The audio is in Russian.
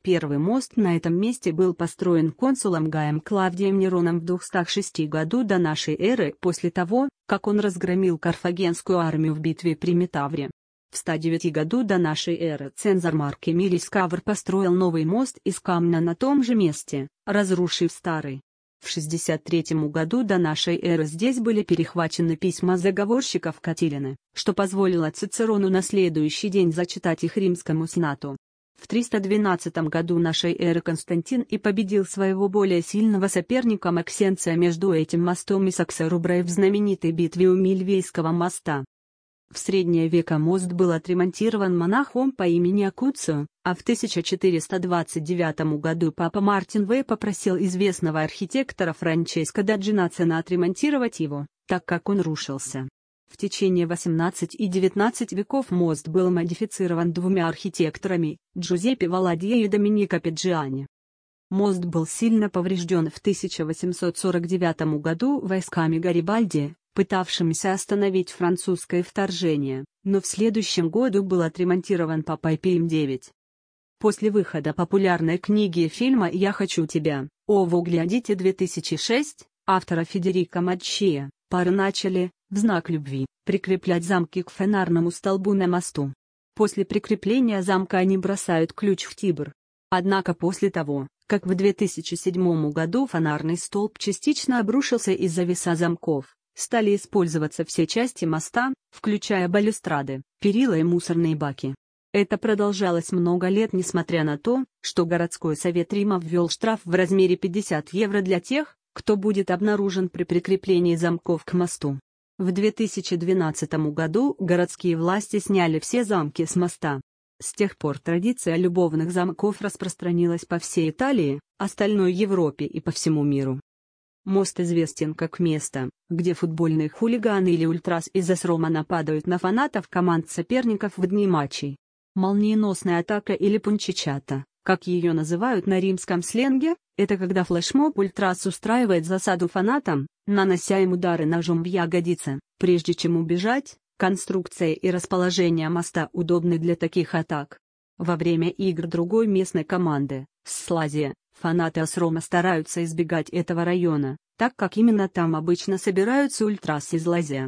Первый мост на этом месте был построен консулом Гаем Клавдием Нероном в 206 году до нашей эры после того, как он разгромил карфагенскую армию в битве при Метавре. В 109 году до нашей эры цензор Марк Эмилий Скавр построил новый мост из камня на том же месте, разрушив старый. В 63 году до нашей эры здесь были перехвачены письма заговорщиков Катилины, что позволило Цицерону на следующий день зачитать их Римскому Сенату. В 312 году нашей эры Константин и победил своего более сильного соперника Максенция между этим мостом и Саксаруброй в знаменитой битве у Мильвейского моста. В средние века мост был отремонтирован монахом по имени Акуцио, а в 1429 году папа Мартин В. попросил известного архитектора Франческо да Джинацена отремонтировать его, так как он рушился. В течение 18 и 19 веков мост был модифицирован двумя архитекторами, Джузеппе Валадье и Доминико Педжиани. Мост был сильно поврежден в 1849 году войсками Гарибальди, пытавшимися остановить французское вторжение, но в следующем году был отремонтирован папой Пием IX. После выхода популярной книги и фильма «Я хочу тебя», «Ово глядите 2006», автора Федерико Маччиа, пары начали, в знак любви, прикреплять замки к фонарному столбу на мосту. После прикрепления замка они бросают ключ в Тибр. Однако после того, как в 2007 году фонарный столб частично обрушился из-за веса замков, стали использоваться все части моста, включая балюстрады, перила и мусорные баки. Это продолжалось много лет, несмотря на то, что городской совет Рима ввел штраф в размере 50 евро для тех, кто будет обнаружен при прикреплении замков к мосту. В 2012 году городские власти сняли все замки с моста. С тех пор традиция любовных замков распространилась по всей Италии, остальной Европе и по всему миру. Мост известен как место, где футбольные хулиганы или ультрас из Рома нападают на фанатов команд соперников в дни матчей. Молниеносная атака или пунчичата, как ее называют на римском сленге, это когда флешмоб ультрас устраивает засаду фанатам, нанося им удары ножом в ягодицы, прежде чем убежать. Конструкция и расположение моста удобны для таких атак. Во время игр другой местной команды, с Лазия, фанаты Рома стараются избегать этого района, так как именно там обычно собираются ультрасы из Лазия.